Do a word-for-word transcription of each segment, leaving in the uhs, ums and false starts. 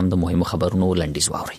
د مهمو خبرونو لنډیز واورئ.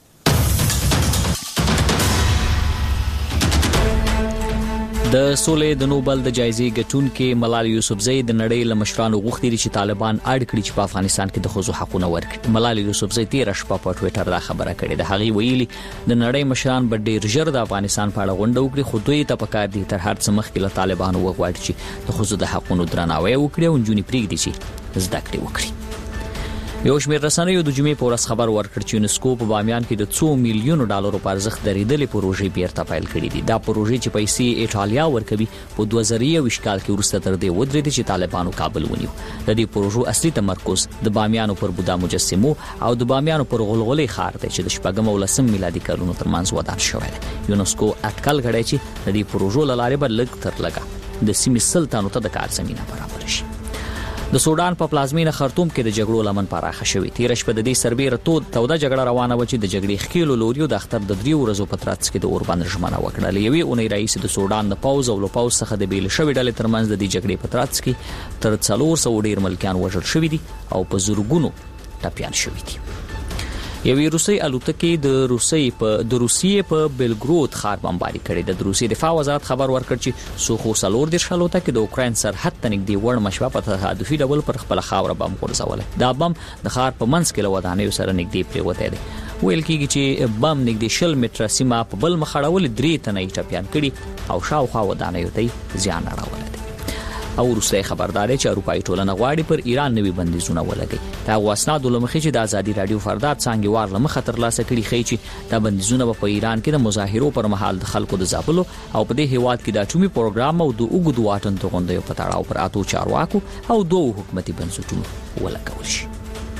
د سولې د نوبل د جایزې ګټونکې ملالۍ یوسفزۍ د نړۍ له مشرانو غوښتي چې طالبان اړ کړي چې په افغانستان کې د ښځو حقونه ورکړي. ملالۍ یوسفزۍ تېره شپه په ټویټر دا خبره کړې ده. هغې ویلي د نړۍ مشران به ډېر ژر د افغانستان په اړه غونډه وکړي، خو دوی ته پکار دي تر هر څه مخکې له طالبانو وغواړي چې د ښځو د حقونو درناوی وکړي او نجونې پرېږدي چې زده کړې وکړي. یو شمېر رسنیو د جمعې په ورځ خبر ورکړ چې یونسکو په بامیان کې د څو میلیونو ډالرو په ارزښت درېدلې پروژې بیرته پیل کړې دي. دا پروژې چې پیسې ایټالیا ورکوي په دوه زره یوویشت کال کې وروسته تر دې ودرېدې چې طالبانو کابل ونیو. د دې پروژو اصلي تمرکز د بامیانو پر بودا مجسمو او د بامیانو پر غلغلې ښار دی چې د شپږم او لسم میلادي کلونو ترمنځ ودان شوی دی. یونسکو اټکل کړی چې د دې پروژو له لارې به لږ تر لږه د سیمې سل تنو ته د کار زمینه برابر شي. د سودان په پلازمینه خرطوم کې د جګړو لمن پراخه شوې. تیر شپه د دې سربېره تود توده جګړه روانه و چې د جګړې ښکېلو لوریو د اختر د دریو ورځو په ترڅ کې د اوربند ژمنه وکړه. له یوې اونۍ راهیسې د سودان د پوځ او له پوځ څخه د بېل شوې ډلې ترمنځ د دې جګړې په ترڅ کې تر څلور سوه ډېر ملکیان وژل شوي دي او په زرګونو ټپیان شوي دي. یوې روسي الوتکې د روسي په د روسیې په بلګرود ښار بمباري کړې ده. د روسي دفاع وزارت خبر ورکړ چې سوخو څلور دېرش الوتکې د اوکراین سرحد ته نږدې وړمه شوه په تصادفي ډول پر خپله خاوره بم غورځولی. دا بم د ښار په منځ کې له ودانیو سره نږدې پرېوتی دی. ویل کېږي چې بم نږدې شل متره سیمه په بل مخ اړولې درې تنه یې ټپیان کړي او شاوخوا ودانیو ته یې زیان اړولی دی. او وروسته خبردار دی چې اروپایي ټولنه غواړي پر ایران نوي بندیزونه ولګوي. د هغو اسنادو له مخې چې د ازادي راډیو فرداد څانګې له مخه ترلاسه کړي ښیي چې دا بندیزونه به په ایران کې د مظاهرو پر مهال د خلکو د ځپلو او په دې هیواد کې د اټومي پروګرام او د اوږدو واټن توغندیو په تړاو پر اتو چارواکو او دوو حکومتي بنسټونو ولګول شي.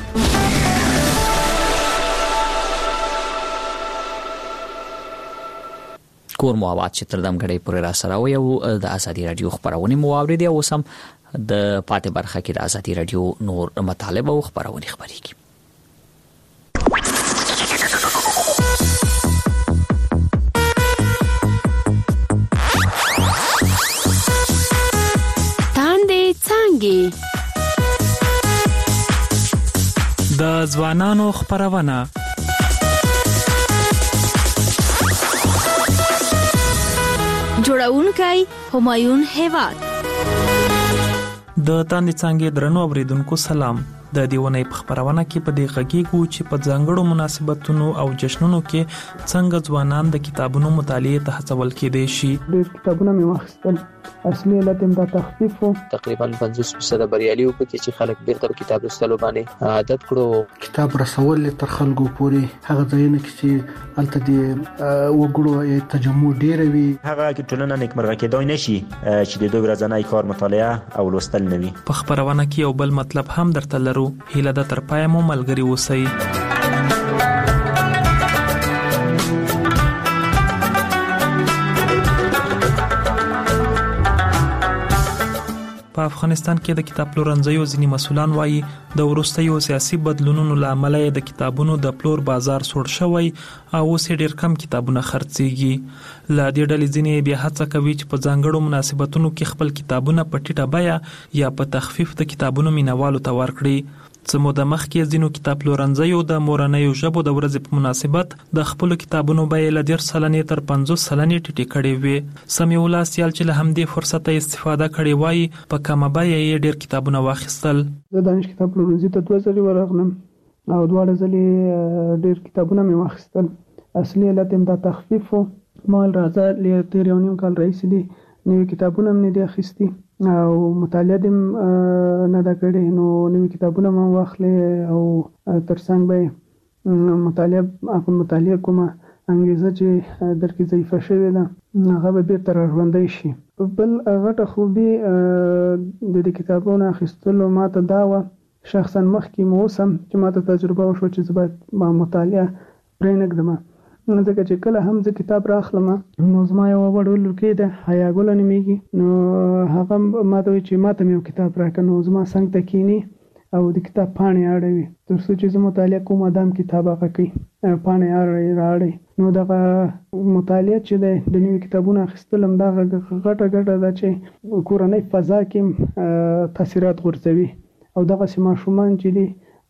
کور مو آباد چې تر دم غړې پورې را سره وي او د ازادي راډیو خبرونه مو اوریدي او سم د پاتې برخه کې د ازادي راډیو نور مطالب او خبرونه خبريږي. تاندې څنګه د ځوانانو خبرونه جوړونکی همایون هیواد. د تاندې څنګه درنو اوریدونکو سلام. د دیونې په خبرونه کې په دې غږیږو چې په ځانګړو مناسبتونو او جشنونو کې څنګه ځوانان د کتابونو مطالعه ته هڅول کېدای شي. د کتابونو مې واخیستل. اصلي علت هم دا تخفیف وو. تقریبا پنځوس فیصد بریالي وو چې چې خلک بیرته کتاب لوستلو باندې عادت کړو. کتاب رسول تر خلکو پورې هغه ځایونه کې چې الته د وګړو تجمع ډیر وي هغه کې ټولنه نیکمرغه کېدای نشي چې د دوه ورځې کار مطالعه او لوستل نه وي. په خبرونه کې یو بل مطلب هم درته لرو. هیله د تر پای مو ملګری اوسئ. په افغانستان کې د کتاب پلورنځیو ځینې مسؤلان وایي د وروستیو سیاسي بدلونونو له امله د کتابونو د پلور بازار سوړ شوی او اوس ډېر کم کتابونه خرڅېږي. له دې ډلې ځینې بیا هڅه کوي چې په ځانګړو مناسبتونو کې خپل کتابونه په ټیټه بیه یا په تخفیف د کتابونو مینوالو ته ورکړي. څه موده مخکې ځینو کتاب پلورنځیو د مورنیو ژبو د ورځې په مناسبت د خپلو کتابونو بیې له ډېر سلنې تر پنځوس سلنې ټیټې کړې وې. سمیع الله سیال چې له همدې فرصته استفاده کړې وایي په کمه بیه یې ډېر کتابونه واخیستل. زه دانش کتاب پلورنځي ته دوه ځلې ورغلم او دواړه ځلې ډېر کتابونه مې واخیستل. اصلي علت هم دا تخفیف وو. مال راځه له تېر یو نیم کال راهیسې دي نوي کتابونه مې دي اخیستي او مطالعه دې نه ده کړې نو نوي کتابونه مې واخلې او تر څنګ به مطالعه هغه مطالعه کومه انګیزه چې درکې ضعیفه شوې ده هغه به بیرته راژوندی شي. بل غټه خوبي د دې کتابونو اخیستلو ماته دا وه شخصا مخکې مو اوسم چې ماته تجربه وشوه چې زه باید مطالعه پرېنږدم ځکه چې کله هم زه کتاب راخلم نو زما یو وړ لورکۍ ده حیا ګله نومیږي نو هغه ماته وایي چې ماته مې یو کتاب راکړه نو زما څنګ ته کښېني او د کتاب پاڼې اړوي تر څو چې زه مطالعه کوم ادم کتاب هغه کوي پاڼې اړوي راړي. نو دغه مطالعه چې دی د نوي کتابونو اخیستل هم دغه غټه ګټه ده چې کورنۍ فضا کې تاثیرات غورځوي او دغسې ماشومان چې دي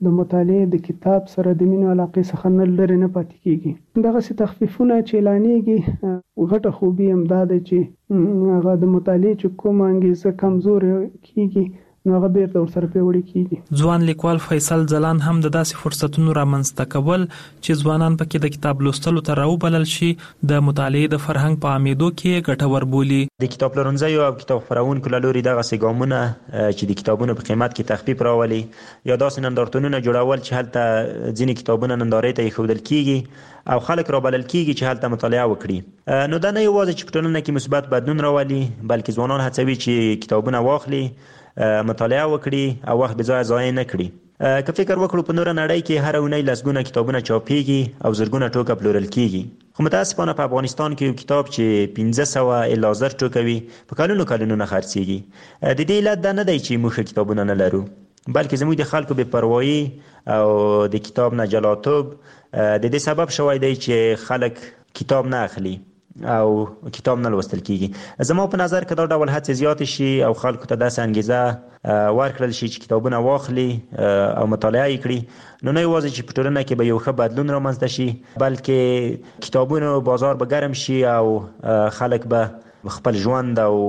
د مطالعې د کتاب سره د مینې علاقې څخه نه لرې نه پاتې کیږي. دغسې تخفیفونه چې اعلانېږي غټه خوبي همدا ده چې هغه د مطالعې چې کومه انګیزه کمزورې کیږي نو هغه بیرته ورسره پیاوړې کیږي. ځوان لیکوال فیصل ځلان هم د داسې فرصتونو رامنځته کول چې ځوانان پکې د کتاب لوستلو ته راوبلل شي د مطالعې د فرهنګ په عامېدو کې ګټور بولي. د کتاب پلورنځیو او کتاب خپرونکو له لوري دغسې ګامونه چې د کتابونو په قیمت کې تخفیف راولي یا داسې نندارتونونه جوړول چې هلته ځینې کتابونه نندارې ته ایښودل کیږي او خلک رابلل کیږي چې هلته مطالعه وکړي، نو دا نه یوازې چې په ټولنه کې مثبت بدلون راولي بلکې ځوانان هڅوي چې کتابونه واخلي، مطالعه وکړي او وخت به ځای ضایع نه کړي. که فکر وکړو په نوره نړۍ کې هر اونۍ لسګونه کتابونه چاپیږي او زرګونه ټوکه پلورل کیږي، خو متاسفانه په افغانستان کې یو کتاب چې پنځه سوه الا زر ټوکه وي په کلونو کلونو نه خرڅیږي. د دې علت دا نه دی چې موږ کتابونه نه لرو بلکې زموږ د خلکو بې پروایي او د کتاب نه جلاتوب د دې سبب شوی دی چې خلک کتاب نه اخلي او کتاب نه لوستل کیږي. زما په نظر که دا ډول هڅې زیات شي او خلکو ته داسې انګیزه ورکړل شي چې کتابونه واخلي او مطالعه یې کړي، نو نه یوازې چې په ټولنه کې به یو ښه بدلون رامنځته شي بلکې کتابونو بازار به ګرم شي او خلک به خپل ژوند او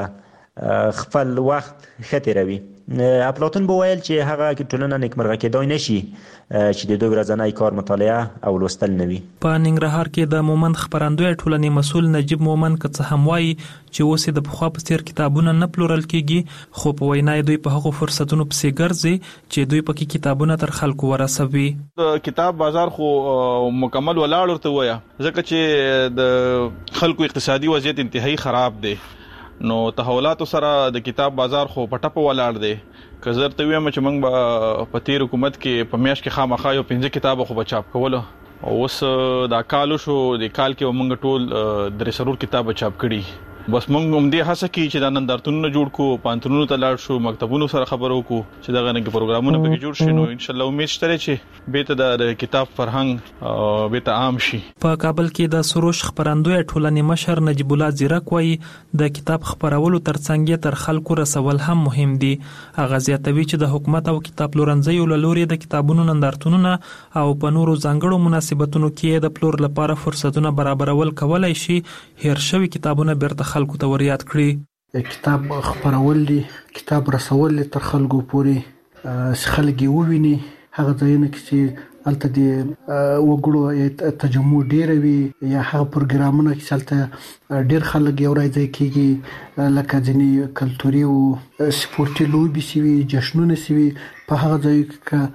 هغه خپل وخت ښه تېروي. افلاطون به ویل چې هغه ټولنه نیکمرغه کېدای نشي چې د دوی ورځنی کار مطالعه او لوستل نه وي. په ننګرهار کې د مومند خپرندوی ټولنې مسؤل نجیب مومند که څه هم وایي چې اوس د پخوا په څیر کتابونه نه پلورل کیږي، خو په وینا دوی په هغو فرصتونو پسې ګرځي چې دوی پکې کتابونه تر خلکو ورسوي. د کتاب بازار خو مکمل ولاړ ورته ویا ځکه چې د خلکو اقتصادي وضعیت انتهایی خراب دی، نو تحولاتو سره د کتاب بازار خو پټه ولاړ دی. که زه ورته ویم چې موږ به په تیر حکومت کې په میاشت کې خامخا یو پنځه کتابه خو به چاپ کولو، اوس دا کال شو د کال کې موږ ټول درې سرور کتابه چاپ کړي. بس موږ هم دې هڅه کوي چې دا نندارتونونه جوړ کړو، پانتونونو ته لاړ شو، مکتبونو سره خبرو وکړو چې دغه نه پروګرامونه پکې جوړ شي، نو ان شاء الله امید شته چې بیرته د کتاب فرهنګ بیرته عام شي. په کابل کې د سروش خپرندوی ټولنې مشر نجیب الله زیرک وایي د کتاب خپرولو ترڅنګ تر خلکو رسول هم مهم دي. هغه زیاتوي چې د حکومت او کتاب پلورنځیو له لوري د کتابونو نندارتونونه او په نورو ځانګړو مناسبتونو کې د پلور لپاره فرصتونه برابرول کولای شي هیر شوي کتابونه بیرته خلکو ته وريات کړي. کتاب خپرول دي، کتاب رسول دي تر خلکو پورې خلک وویني، هغه ځایونه چې الته د وګړو تجمع ډیر وي یا هغه پروګرامونه چې الته ډیر خلک یو راځي کیږي لکه ځینې کلتوري او سپورتي لوبي سوي جشنونه سوي، په هغه ځای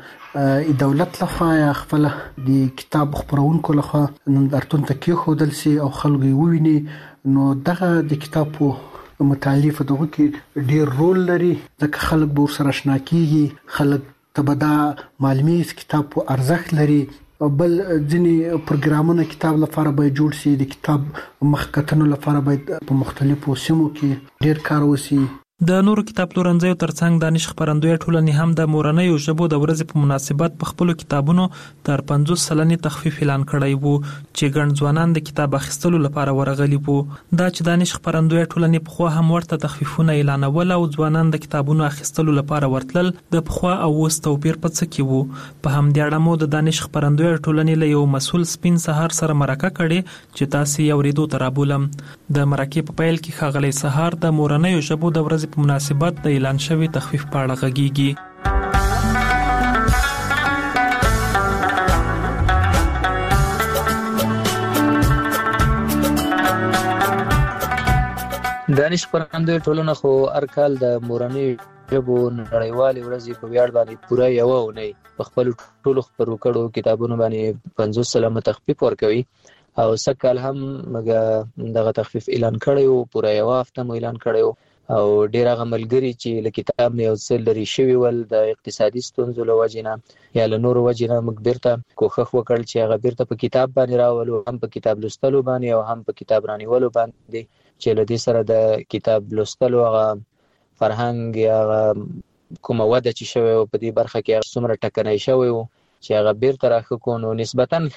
کې دولت لخوا یا خپل د کتاب خپرونکو لخوا نندارتون ته کېښودل سي او خلک وویني، نو دغه د کتاب په متعلق دغه کې ډیر رول لري ځکه خلک به سره آشنا کیږي، خلک تبدا معلومات کتاب په ارزښت لري. بل ځینې پروګرامونه کتاب لپاره به جوړ شي، د کتاب مخکتنو لپاره به په مختلفو سیمو کې ډیر کار وشي. د نورو کتاب پلورنځیو ترڅنګ دانش خپرندوی ټولنې هم د مورنیو ژبو د ورځې په مناسبت په خپلو کتابونو تر پنځوس سلنې تخفیف اعلان کړی وو چې ګڼ ځوانان د کتاب اخیستلو لپاره ورغلي وو. دا چې دانش خپرندوی ټولنې پخوا هم ورته تخفیفونه اعلانول او ځوانان د کتابونو اخیستلو لپاره ورتلل، د پخوا او اوس توپیر په څه کې وو. په همدې اړه مو د دانش خپرندوی ټولنې له یو مسؤل سپین سهار سره مرکه کړې چې تاسو یې اورېدو ته رابولم. د مرکې په پیل کې ښاغلی سهار د مورنیو ژبو د ورځې په مناسبت د اعلان شوی تخفیف په اړه غږیږي. دانش خپرندوی ټولنه خو هر کال د مورنیو ژبو نړیوالې ورځې په ویاړ باندې پوره یوه اونۍ په خپلو ټولو خپرو کړو کتابونو باندې پنځوس سلنه تخفیف ورکوي او سږ هم موږ دغه تخفیف اعلان کړی و، پوره یوه هفته مو اعلان کړی و او ډیر هغه ملګري چې له کتاب نه یو څه لرې شوي ول د اقتصادي ستونزو له وجې نه یا له نورو وجې نه موږ بیرته کوښښ وکړ چې هغه بیرته په کتاب باندې راولو، هم په کتاب لوستلو باندې او هم په کتاب رانیولو باندې، چې له دې سره د کتاب لوستلو هغه فرهنګ یا کومه وده چې شوی و په دې برخه کې څومره ټکنی شوی و چې هغه بیرته راښه کړو، نو نسبتاً ښه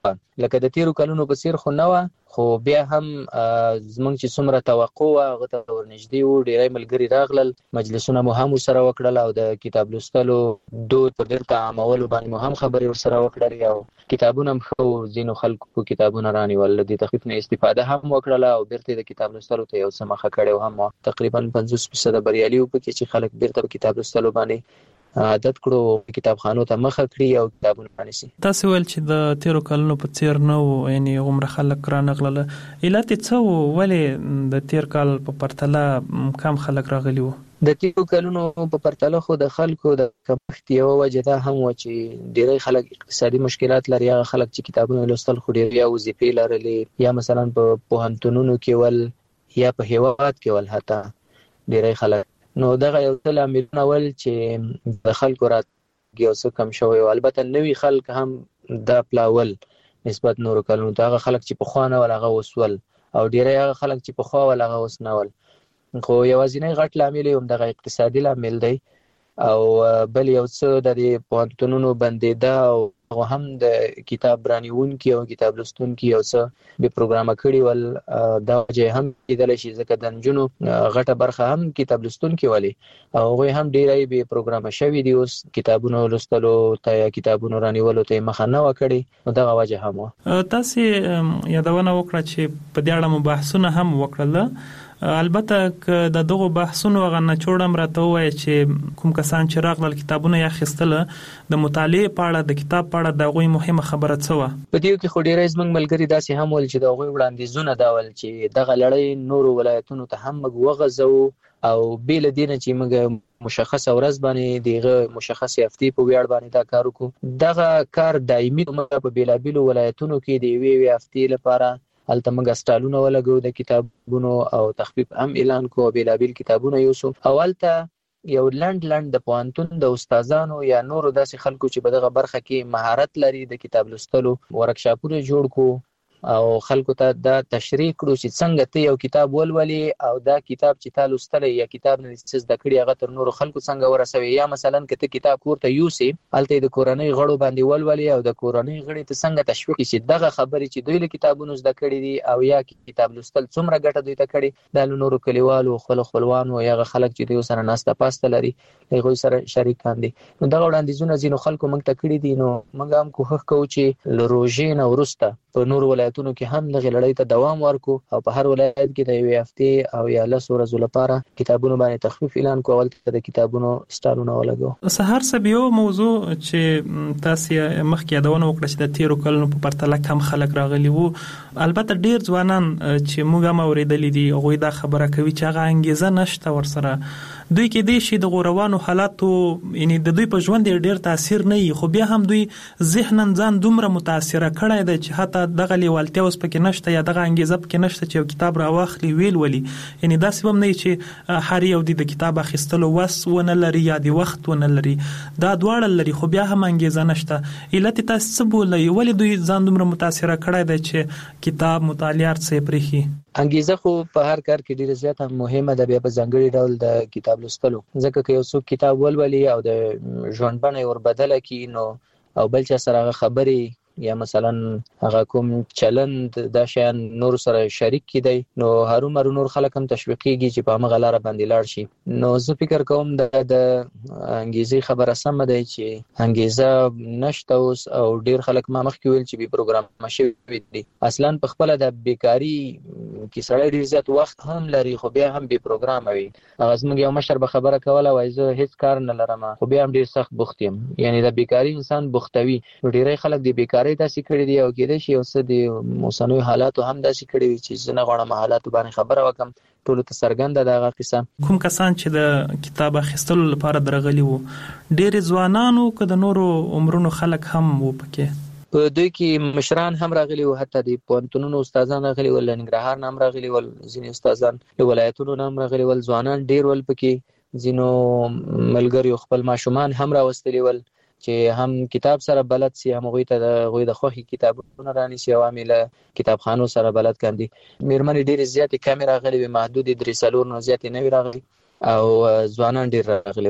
لکه د تیرو کلونو په څیر خو نه و، خو بیا هم زمونږ چې څومره توقع و هغه ته ورنږدې وو. ډېری ملګري راغلل، مجلسونه مو هم ورسره وکړل او د کتاب لوستلو دود په بیرته عامولو باندې مو هم خبرې ورسره وکړلې او کتابونه هم ښه وو. ځینو خلکو کتابونه رانیول، د تخفیف نه استفاده هم وکړله او بیرته د کتاب لوستلو ته یو څه مخه کړې هم. تقریبا پنځوس فیصده بریالي وو پکې چې خلک بیرته په کتاب لوستلو باندې عادت کړو، کتابخانو ته مخه کړي او کتابونه رانیسي. تاسو ویل چې د تیرو کلونو په څیر نه وو، یعنی عمر خلک رانغلل. علت څه وو؟ ولې د تیر کال په پرتله کم خلک راغلي وو؟ د تیرو کلونو په پرتله خو د خلکو د کمښت یوه وجه دا هم وه چې ډېری خلک اقتصادي مشکلات لري. هغه خلک چې کتابونه لوستل خو ډېر یا وظیفې لرلې یا مثلا په پوهنتونونو کې ول یا په هیواد کې ول حتی ډېری خلک. نو دغه یو څه لاملونه ول چې د خلکو راتګ یو څه کم شوی و. البته نوي خلک هم دا پلاول نسبت نورو کلونو ته. هغه خلک چې پخوا نه ول هغه اوس ول او ډېری هغه خلک چې پخوا ول هغه اوس نه ول. خو یوازینی غټ لامل یې هم دغه اقتصادي لامل دی او بل یو څه د پوهنتونونو بندېده او هغه هم د کتاب رانیونکي او کتاب لوستونکي یو څه بې پروګرامه کړي ول. دا وجه هم کېدلی شي ځکه د نجونو غټه برخه هم کتاب لوستونکي ولې او هغوی هم ډېری بې پروګرامه شوي دي. اوس کتابونو لوستلو ته یا کتابونو رانیولو ته یې مخه نه وه کړې، نو دغه وجه هم وه. تاسې یادونه وکړه چې په دې اړه مو بحثونه هم وکړل. البته که د دغو بحثونو هغه نچوړ هم راته ووایه چې کوم کسان چې راغلل کتابونه یې اخیستله د مطالعې په اړه د کتاب په اړه د هغوی مهمه خبره څه وه؟ په دې کې خو ډېری زموږ ملګري داسې هم ول چې د هغوی وړاندیزونه دا ول چې دغه لړۍ نورو ولایتونو ته هم موږ وغځوو او بې له دې نه چې موږ مشخصه ورځ باندې دغه مشخصې هفتې په ویاړ باندې دا کار وکړو. دغه کار دایمي موږ په بېلابېلو ولایتونو کې د یوې یوې هفتې لپاره هلته موږ سټالونه ولګو د کتابونو او تخفیف هم اعلان کو، بېلابېل کتابونه یوسو او هلته یو لنډ لنډ د پوهنتون د استادانو یا نورو داسې خلکو چې په دغه برخه کې مهارت لري د کتاب لوستلو ورکشاپونه جوړ کو او خلکو ته دا تشریح کړو چې څنګه ته یو کتاب ولولې او دا کتاب چې تا لوستلی یا کتاب نه څه زده کړي هغه تر نورو خلکو څنګه ورسوي. یا مثلا که ته کتاب کور ته یوسې هلته د کورنۍ غړو باندې ولولې او د کورنۍ غړي ته څنګه تشویق کړي چې دغه خبرې چې دوی له کتابونو زده کړي دي او یا کتاب لوستل څومره ګټه دوی ته کړي دا له نورو کلیوالو خپلو خپلوانو یا هغه خلک چې دوی سره ناسته پاسته لري هغوی سره شریکان دي. نو دغه وړاندیزونه ځینو خلکو موږ ته کړي دي. نو موږ هم کوښښ کوو چې له روژې نه وروسته په نورو ولایتونو کې هم دغه لړۍ ته دوام ورکو او په هر ولایت کې د یوې هفتې او یا لسو ورځو لپاره کتابونو باندې تخفیف اعلان کول ته د کتابونو سټالونه ولګو. سهار صاحب یو موضوع چې تاسو مخکې یادونه وکړه چې د تیرو کلونو په پرتله کم خلک راغلي وو، البته ډیر ځوانان چې موږ هم اورېدلي دي هغوی دا خبره کوي چې هغه انګیزه نشته ورسره. دوی کې دې شي د غوروانو حالاتو یعنی د دوی په ژوند ډیر تاثیر نه وي، خو بیا هم دوی ذهناً ځان دومره متاثره کړی دی چې حتی دغه لیوالتیا اوس پکې نشته یا دغه انګیزه پکې نشته چې یو کتاب راواخلي ویل ولي. یعنی داسې هم نه چې هر یو د کتاب اخیستلو وس ونه لري یا د وخت ونه لري، دا دواړه لري خو بیا هم انګیزه نشته. علت تاسو څه بولئ؟ ولې دوی ځان دومره متاثره کړی دی چې کتاب مطالعه څه پرېښي؟ انګیزه خو په هر کار کې ډیره زیاته مهمه ده، بیا په ځانګړي ډول د کتاب لوستلو. ځکه که یو څوک کتاب ولولي او د ژوند بڼه یې وربدله کړي نو او بل چا سره هغه خبرې یا مثلا هغه کوم چلند دا شیان نور سره شریک کیدی نو هرومرو نور خلک هم تشویقیږي چې په هغه لاره باندې لاړ شي. نو زه فکر کوم د انګیزې خبره سم ده چې انګیزه نشته اوس او ډیر خلک ما مخکې ویل چې به پروګرام شوی دي. اصلا په خپل د بیکاری کې سړی ډیر زیات وخت هم لري خو بیا هم به پروګرام وي. هغه زموږ یو مشر به خبره کوله وای زه هیڅ کار نه لرم خو بیا هم ډیر سخت بوخت یم. یعنی د بیکاری انسان بوختوي. ډیری خلک د بیکاری داسې کړی دی او کېدای شي اوس د موسمي حالاتو هم داسې کړی وي چې زه نه غواړم حالاتو باندې خبره وکم. ټولو ته څرګنده ده هغه قصه. کوم کسان چې د کتاب اخیستلو لپاره درغلي وو ډېر ځوانانو که د نورو عمرونو خلک هم وو پکې؟ په دوی کې مشران هم راغلي وو، حتی د پوهنتونونو استادان راغلي ول، ننګرهار نه هم راغلي ول، ځینې استادان له ولایتونو نه هم راغلي ول، ځوانان ډېر ول پکې. ځینو ملګریو خپل ماشومان هم راوستلي ول چې هم کتاب سره بلد سي، هم غوي ته د غوي د خوخي کتابونه رانیسي او عامل کتابخانو سره بلد کاندي. میرمنې ډېر زیاتې کیمرا غلي وي، محدود درې سلور نه زیاتې نه وی راغلي او ځوانان ډېر راغلي ول.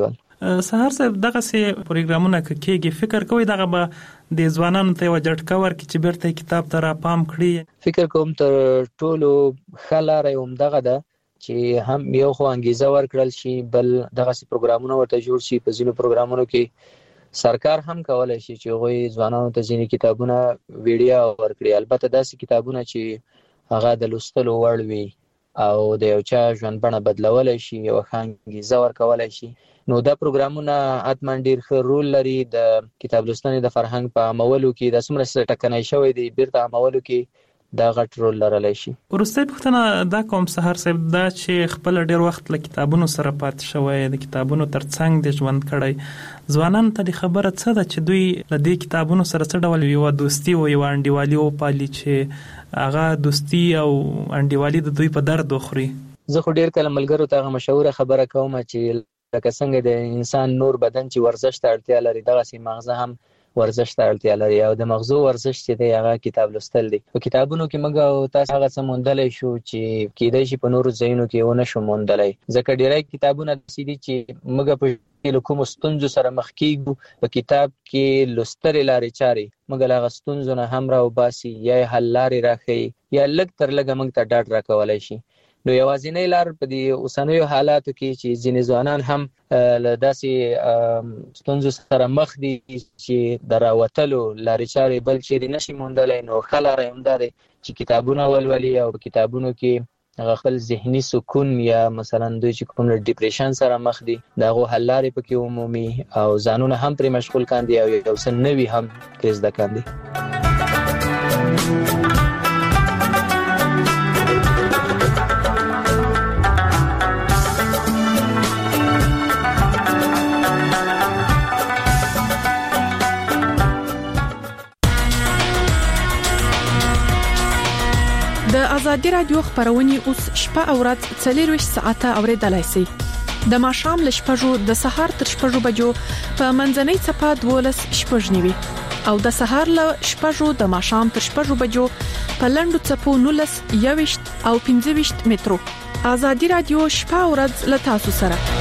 سهار صاحب دغه سي پروګرامونه کېږي فکر کوي دغه به د ځوانانو ته وجټ کور کې چې بیرته کتاب ته را پام کړی؟ فکر کوم تر ټولو خلاره هم دغه ده چې هم یو خو انګیزه ورکړل شي، بل دغه سي پروګرامونه ورته جوړ شي. په ځینو پروګرامونو کې سرکار هم کولای شي چې غوي ځوانانو ته ځینې کتابونه ویډیا ورکړي، البته داسې کتابونه چې هغه د لوستلو وړ وي او د یو چا ژوند بڼه بدلولای شي او خانګیزه ورکولای شي. نو دا پروګرامونه اتمن ډیر ښه رول لري د کتاب لوستنې د فرهنګ په عملولو کې. د څومره ټکنۍ شوی دی بیرته عملولو کې دا غټ رول لرلی شي. وروستۍ پوښتنه دا کوم سهار صاحب دا چې خپل ډیر وخت له کتابونو سره پات شوی، د کتابونو ترڅنګ د ژوند کړی، ځوانانو ته د خبره څه ده چې دوی له دې کتابونو سره څه ډول یو دوستي او یو انډیوالي وپالي چې هغه دوستي او انډیوالي د دوی په درد وخوري؟ زه خو ډیر کله ملګرو ته هغه مشهوره خبره کوم چې لکه څنګه د انسان نور بدن چې ورزش ته اړتیا لري، دغسې مغزه هم ورزش ته اړتیا لري او د مغزو ورزش چې دی هغه کتاب لوستل دی. په کتابونو کې موږ او تاسو هغه څه موندلی شو چې کېدای شي په نورو ځایونو کې ونه شو موندلی، ځکه ډیری کتابونه داسې دي چې موږ په له کومو ستونزو سره مخ کېږو، په کتاب کې لوستلې لارې چارې موږ له هغه ستونزو نه هم راوباسي یا یې حل لارې راښیي یا لږ تر لږه موږ ته ډاډ راکولی شي. نو یوازینۍ لار په دې اوسنیو حالاتو کې چې ځینې ځوانان هم له داسې ستونزو سره مخ دي چې د راوتلو لارې چارې بل چیرې نشي موندلی، نو ښه لاره یې همدا دی چې کتابونه ولولي او په کتابونو کې هغه خپل ذهني سکون یا مثلا دوی چې کوم ډیپریشن سره مخ دي د هغو حل لارې پکې ومومي او ځانونه هم پرې مشغول کاندي او یو څه نوي هم پرې زده کاندي. د ازادي رادیو خبرونه اوس شپه او ورځ څلور ساعته اوریدلای شئ. د ماښام ل شپږو د سهار تر شپږو بجو په منځنۍ صفه دولس شپږ نیوي او د سهار ل شپږو د ماښام تر شپږو بجو په لندو صفو نولس یويشت او پنځه ویشت مترو. ازادي رادیو شپه او ورځ ل تاسو سره.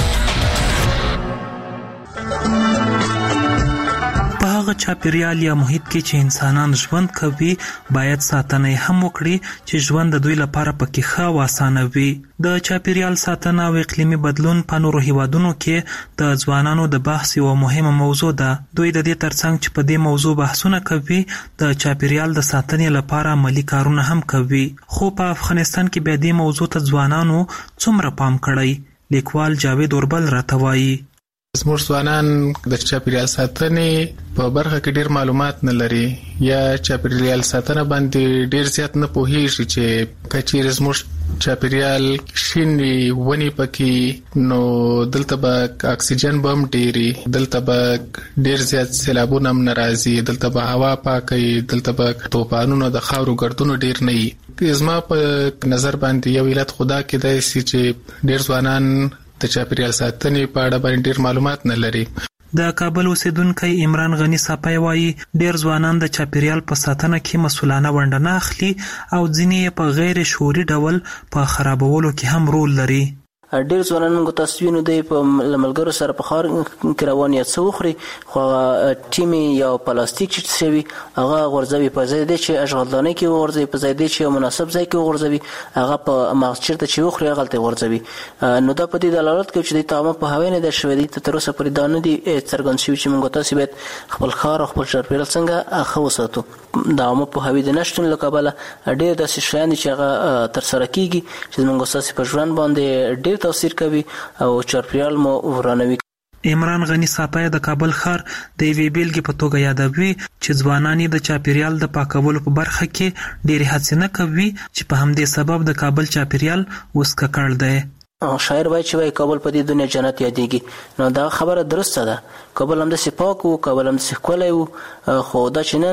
په هغه چاپیریال یا محیط کې چې انسانان ژوند کوي باید ساتنه هم وکړي چې ژوند د دوی لپاره پکې ښه او اسانه وي. د چاپیریال ساتنه او اقلیمي بدلون په نورو هیوادونو کې د ځوانانو د بحث یوه مهمه موضوع ده. دوی د دې ترڅنګ چې په دې موضوع بحثونه کوي د چاپیریال د ساتنې لپاره عملی کارونه هم کوي. خو په افغانستان کې بیا دې موضوع ته ځوانانو څومره پام کړی؟ لیکوال جاوید اوربل راته وایي زموږ ځوانان د چاپیریال ساتنې په برخه کې ډیر معلومات نه لري یا چاپیریال ساتنه باندې ډیر زیات نه پوهیږي چې کچېرې زموږ چاپیریال شین ونی پکې نو دلته به اکسیجن بم ډیری، دلته به ډیر زیات سیلابونه هم ناراضي، دلته به هوا پاکي، دلته به طوفانونو د خاورو ګردونو ډیر نه وي. زما په نظر باندې یو علت خدا کې دی چې ډیر ځوانان د چاپیریال ساتنې په اړه باندې ډیر معلومات نه لري. د کابل اوسیدونکی عمران غنی صاحب وایي ډیر ځوانان د چاپیریال په ساتنه کې مسؤلانه ونډه نه اخلي او ځینې په غیر شعوري ډول په خرابولو کې هم رول لري. ډیر ځوانان موږ تاسو وینو دی په ملګرو سره په خار کې روان یا څه وخوري خو ټیمي یا پلاستیک چې شوی هغه غورځوي په ځای دی چې اشغالدانۍ کې غورځوي، په ځای دی چې مناسب ځای کې غورځوي، هغه په مغز چیرته چې وخوري هغه ته غورځوي. نو دا په دې دلالت کوي چې د تمام په هوا نه د شوی دی تر اوسه پرې دا نه دي څرګند شوي چې موږ تاسو باید خپل خار او خپل چاپیریال څنګه ښه وساتو. د عامه پوهاوي د نشتون له کبله ډېر داسې شیان چې هغه ترسره کیږي چې موږ تاسو په ژوند باندې ډېر تاثیر کوي او چاپیریال مو ورانوي. عمران غنی صاحب د کابل ښار د یوې بیلګې په توګه یادوي چې ځوانان د چاپیریال د پاکولو په برخه کې ډېرې هڅې نه کوي چې په همدې سبب د کابل چاپیریال اوس ککړ دی. شاعر وایي چې وایي کابل په دې دنیا جنت یادېږي. نو دا خبره درسته ده، کابل همداسې پاک وو، کابل همداسې ښکلی وو، خو دا چې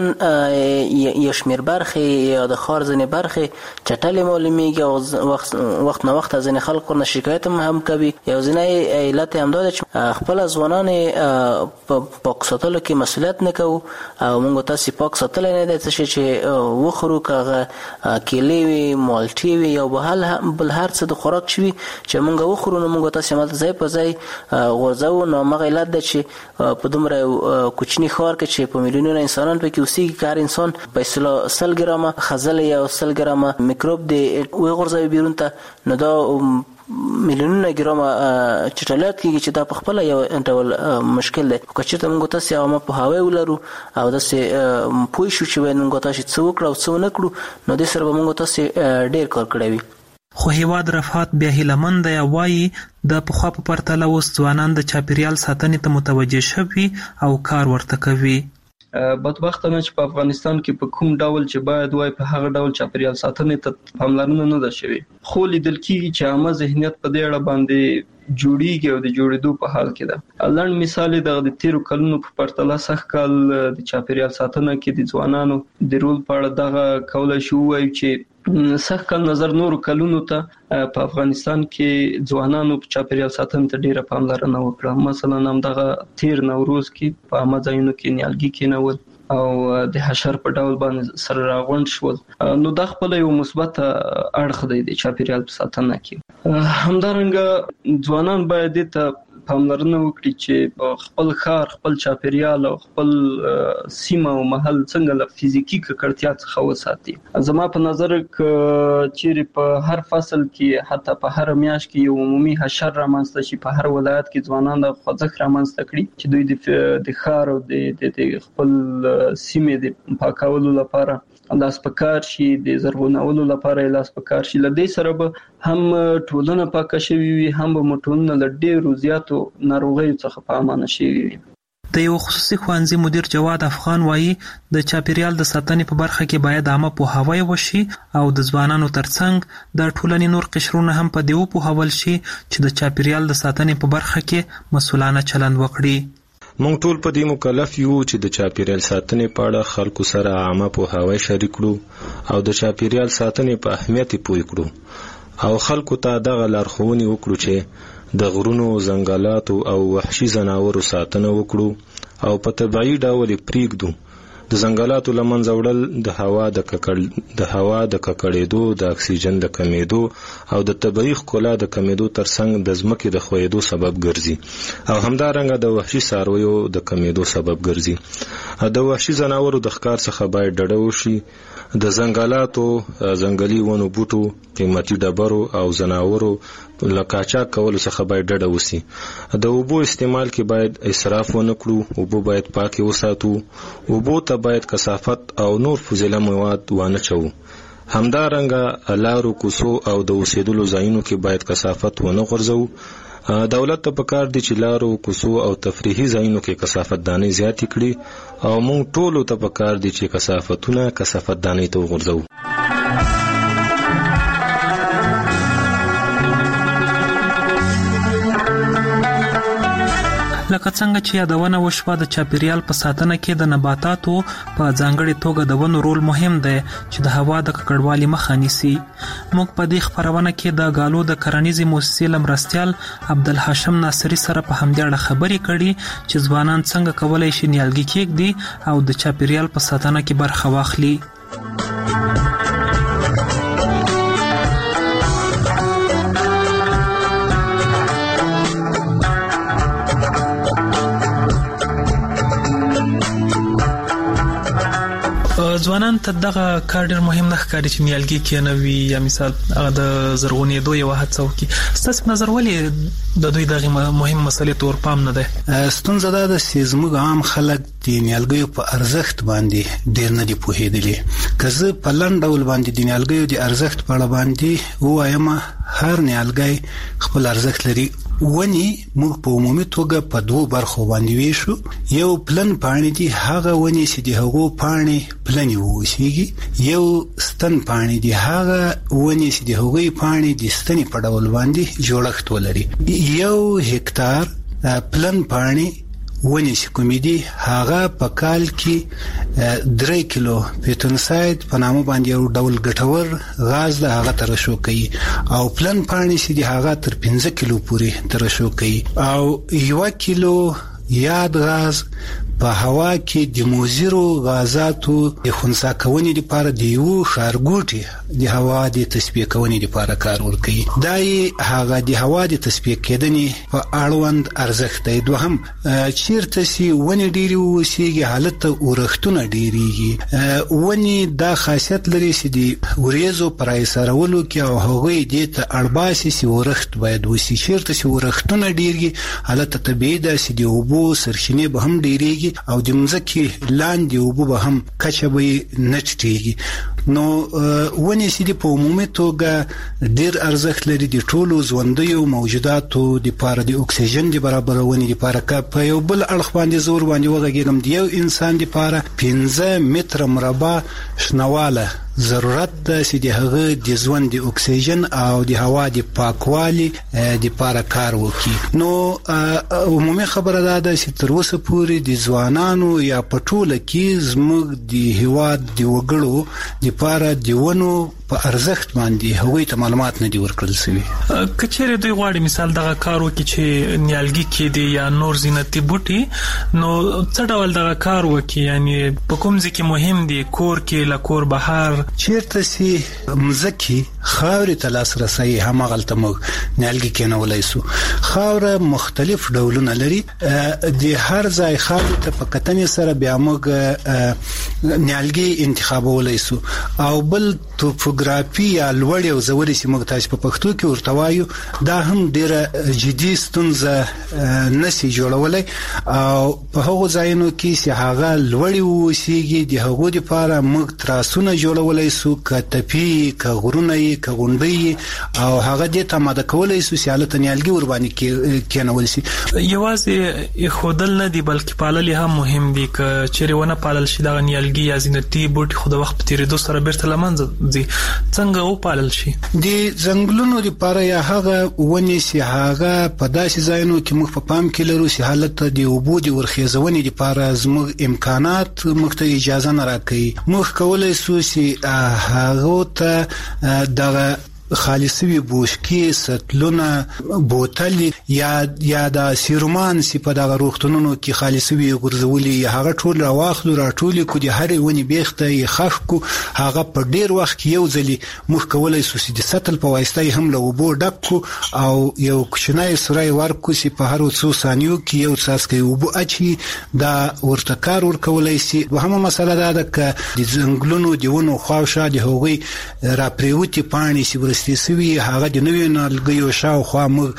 نن یو شمېر برخې یا د ښار ځینې برخې چټلې معلومېږي او وخت وخت نه وخت ځینې خلک ورنه شکایت هم کوي. یو ځینې علت یې همدا ده چې خپله ځوانان یې په پاک ساتلو کې مسؤلیت نه کوو او موږ تاسې پاک ساتلی نه دی څه شی چې وخورو، که هغه کیلې وي، مالټې وي یا بل هر څه د خوراک چې وي چې چې موږ وخورو نو موږ تاسو ماته ځای په ځای غورځو. نو مغه علت د چې په دومره کوچني ښار کې چې په میلیونونو انسانان پکې اوسېږي، کار انسان په اصطلاح سل ګرامه خزل یا سل ګرامه میکروب دی وي غورځوي بیرون ته، نو دا میلیونونه ګرامه چټلات کېږي چې دا په خپل یو ډول مشکل دی. که چېرته موږ تاسو عامه پوهاوی ولرو او داسې پوه شو چې موږ تاسو څه وکړو او څه ونه کړو، نو دې سره به موږ تاسو ډېر کار کړی وي. خو هیواد رفعت بیا هیلمن دی، وایي د پخوا په پرتله اوس ځوانان د چاپیریال ساتنې ته متوجه شوي او کار ورته کوي. بدبختانه چې په افغانستان کې په کوم ډول چې باید وای په هغه ډول چاپیریال ساتنې ته پاملرنه نه ده شوې. خو لیدل کېږي چې عامه ذهنیت په دې اړه باندې جوړیږي او د جوړېدو په حال کې ده. لنډ مثال د تیرو کلونو په پرتله سخت کال د چاپیریال ساتنه کې د ځوانانو د رول په اړه دغه کولای شو وایي چې سخت کال نظر نورو کلونو ته په افغانستان کې ځوانانو په چاپیریال ساتنې ته ډیره پاملرنه وکړه. مثلا هم دغه تیر نوروز کې په عامه ځایونو کې نیالګي کېنول او د حشر په ډول باندې سره راغونډ شول، نو دا خپل یو مثبت اړخ دی د چاپیریال په ساتنه کې. همدارنګه ځوانان باید ته پاملرنه وکړي چې خپل ښار، خپل چاپیریال او خپل سیمه او محل څنګه له فزیکی ککړتیا څخه وساتي. زما په نظر ک چې په هر فصل کې حتی په هر میاشت کې یو عمومي حشر رامنځته شي په هر ولایت کې ځوانان د خوځښت رامنځته کړي چې دوی د ښار او د خپل سیمې د پاکولو لپاره لاس پکار شي، د زرغونولو لپاره لاس پکار شي. لدې سره به هم ټولنه پاکه شوي وي، هم به ټولنه له ډېرو زیاتو ناروغیو څخه په امانه شوي وي. د یو خصوصي ښوونځي مدیر جواد افغان وایي د چاپیریال د ساتنې په برخه کې باید عامه پوهاوی وشي او د ځوانانو ترڅنګ د ټولنې نور قشرونه هم په دې وپوهول شي چې د چاپیریال د ساتنې په برخه کې مسؤلانه چلند وکړي. مونږ ټول په دې مکلف یو چې د چاپیریال ساتنې په اړه خلکو سره عامه پوهاوی شریک کړو او د چاپیریال ساتنې په اهمیت پوه کړو او خلکو ته دغه لارښوونې وکړو چې د غرونو، ځنګلاتو او وحشي ځناورو ساتنه وکړو او په طبیعي ډول پریږدو. د ځنګلاتو له منځه وړل د هوا د ککړ د هوا د ککړېدو، د اکسیجن د کمیدو او د طبیعي ښکلا د کمیدو ترڅنګ د ځمکې د ښویېدو سبب ګرځي او همدارنګه د وحشي څارویو د کمیدو سبب ګرځي. د وحشي ځناورو د ښکار څخه باید ډډه وشي. د ځنګلاتو، ځنګلي ونو بوټو، قیمتي ډبرو او ځناورو له قاچاق کولو څخه باید ډډه وشي. د اوبو استعمال کې باید اسراف ونه کړو. اوبه باید پاکې وساتو. اوبو ته باید کثافت او نور فضله مواد وانه چوو. همدارنګه لارو، کوڅو او د اوسېدلو ځایونو کې باید کثافت ونه غورځوو. دولت ته پکار دی چې لارو، کوڅو او تفریحي ځایونو کې کثافت دانۍ زیاتې کړي او موږ ټولو ته پکار دی چې کثافتونه کثافت دانۍ ته وغورځوو. لکه څنګه چې یادونه وشوه د چاپیریال په ساتنه کې د نباتاتو په ځانګړي توګه د ونو رول مهم دی چې د هوا د ککړوالي مخه نیسي. موږ په دې خپرونه کې د غالو د کرنیزې مؤسسې له مرستیال عبدالحاشم ناصري سره په همدې اړه خبرې کړي چې ځوانان څنګه کولی شي نیالګي کېږدي او د چاپیریال په ساتنه کې برخه واخلي. ځوانان ته دغه کار ډېر مهم نه ښکاري چې نیالګي کېنوي یا مثال هغه د زرغونېدو یوه هڅه وکړي. ستاسو نظر ولې د دوی دغې مهم مسلې ته ورپام نه دی؟ ستونزه دا ده چې زموږ عام خلک د نیالګیو په ارزښت باندې ډېر نه دي پوهېدلي. که زه په لنډ ډول باندې د نیالګیو د ارزښت په اړه باندې ووایم، هر نیالګی خپل ارزښت لري. ونی موږ په عمومي توګه په دوه برخو باندې ویشو. یو پلن پاڼې دي، هغه ونی چې د هغو پاڼې پلنې واوسېږي. یو ستن پاڼې دي، هغه ونی چې د هغوی پاڼې د ستنې په ډول باندې جوړښت ولري. یو هکتار پلن پاڼې ونی چې کومې دي، هغه په کال کې درې کیلو پیتونساید په نامه باندې یو ډول ګټور غاز له هغه ترشح کوي او پلن پاڼې چې دي هغه تر پنځه کیلو پورې ترشح کوي او یو کیلو یاد غاز په هوا کې د موزیرو غازاتو د خنثی کونې لپاره د یو ښارګوټي د هوا د تصفیه کونې لپاره کار ورکوي. دا یې هغه د هوا د تصفیه کېدنې په اړوند ارزښت دی. دوهم چیرته چې ونې ډېرې واوسېږي هلته اورښتونه ډېرېږي. ونې دا خاصیت لري چې د وریځو په رایسارولو کې او هغوی دې ته اړ باسي چې اورښت باید وسي. چیرته چې اورښتونه ډېرږي هلته طبیعي ده چې د اوبو سرچینې به هم ډېرېږي او د مځکې لاندې اوبه به هم کچه به یې نه ټیټېږي. نو ونې چې دي په عمومي توګه ډېر ارزښت لري د ټولو ژوندیو موجوداتو دپاره د اکسیجن د برابرونې دپاره. که په یو بل اړخ باندې زور باندې وغږېږم، د یو انسان دپاره پنځه متره مربع شنواله ضرورت ده چې د هغه د ژوند د اکسیجن او د هوا د پاکوالي دپاره کار وکړي. نو عمومي خبره دا ده چې تر اوسه پورې د ځوانانو یا په ټوله کې زموږ د هېواد د وګړو دپاره د ونو په ارزښت باندې هغوی ته معلومات نه دي ورکړل شوي. که چیرې دوی غواړي مثال دغه کار وکړي چې نیالګي کېدي یا نور زینتي بوټي، نو څه ډول دغه کار وکړي؟ یعنی په کوم ځای کې مهم دي؟ کور کې، له کور بهر؟ چیرته چې مځکې خاورې ته لاسرسی هماغلته موږ نیالګي کېنولی سو. خاوره مختلف ډولونه لري. د هر ځای خاورې ته په کتنې سره بیا موږ نیالګي انتخابولی سو. او بل توپوګرافي یا لوړې او ژورې چې موږ تاسو په پښتو کې ورته وایو، دا هم ډېره جدي ستونزه نشي جوړولی. او په هغو ځایونو کې چې هغه لوړې واوسېږي د هغو دپاره موږ تراسونه جوړولی سو، که تپې، که غرونه یې، که غونډۍ او هغه دې ته آماده کولی سو چې هلته نیالګي ورباندې کېنول شي. یوازې ایښودل نه دي بلکې پالل هم مهم دي. که چیرې ونه پالل شي دغه نیالګي یا زینتي بوټي خو د وخت په تېرېدو سره بیرته له منځه ځي، څنګه وپالل شي؟ د ځنګلونو لپاره یا هغه ونې چې هغه په داسې ځایونو کې موږ په پام کې لرو چې هلته د اوبو د ورخیزونې لپاره زموږ امکانات موږ ته اجازه نه راکوي. موږ کولی سو چې هغو ته دغه خالصوي بوشکې، سطلونه، بوتل یا یا د سیرومان چې په دغه روغتونونو کې خالصوي غورځولي، هغه ټول راواخلو، راټولې کړو، د هرې ونې بیخته یې خښ کړو. هغه په ډېر وخت کې یو ځلې موږ کولی سو چې د سطل په واسطه یې هم له اوبو ډک کړو او یو کوچنی سوری ورکړو چې په هرو څو ثانیو کې یو څاڅکی اوبه اچي. دا ورته کار ورکولی شي. دوهمه مسله دا ده که د ځنګلونو د ونو خواوشا د هغوی راپرېوتې پاڼې چې سوي هغه د نویو نیالګیو شاوخوا موږ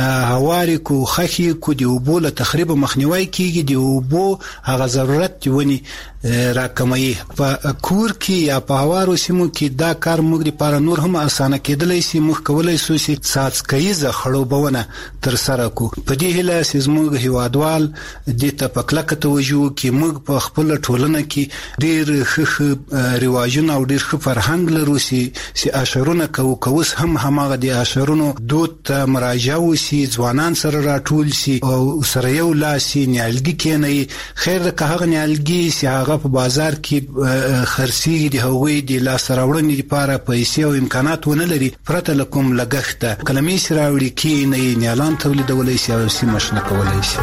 هوارې کو، خښې کو، د اوبو له تخریبه مخنیوی کېږي. د اوبو هغه ضرورت د ونې راکموي. په کور کې یا په هوارو سیمو کې دا کار موږ دپاره نور هم اسانه کېدلی شي. موږ کولی سو چې څاڅکیزه خړوبونه ترسره کړو. په دې هیله چې زموږ هیوادوال دې ته په کلکه توجه وکړي. موږ په خپله ټولنه کې ډېر ښه ښه رواجونه او ډېر ښه فرهنګ لرو چې اشرونه کوو. اوس هم هماغه د اشرونو دود ته مراجعه وشي، ځوانان سره راټول شي او سره یو لاس یې نیالګي کېنوي. خیر ده که هغه نیالګي چې هغه په بازار کې خرڅېږي د هغوی د لاسته راوړنې لپاره پیسې او امکانات ونه لري، پرته له کوم لګښته کلمې چې راوړي کېنوي، نیالان تولیدولی شي او سیمه شنه کولی شي.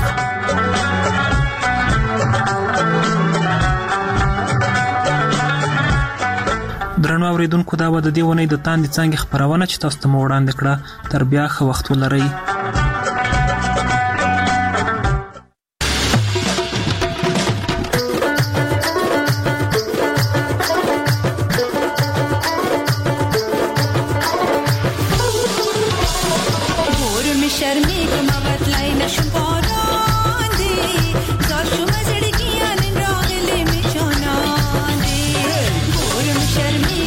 درنو اوریدونکو، دا و د دې ونې د تاندې څانګې خپرونه چې تاسو ته مو وړاندې کړه. تر بیا ښه وخت ولرئ.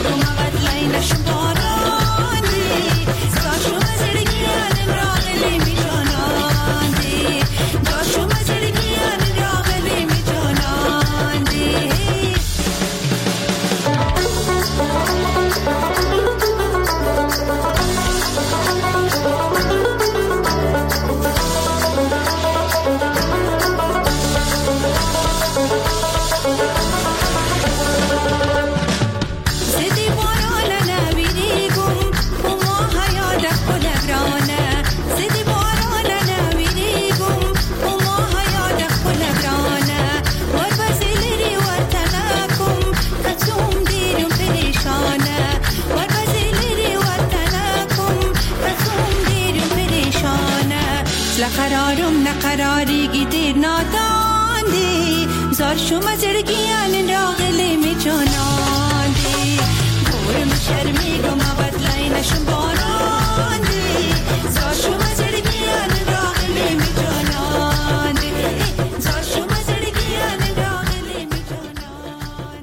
Let me قراری گی دیر نادان دی زار شما زرگیان راغلی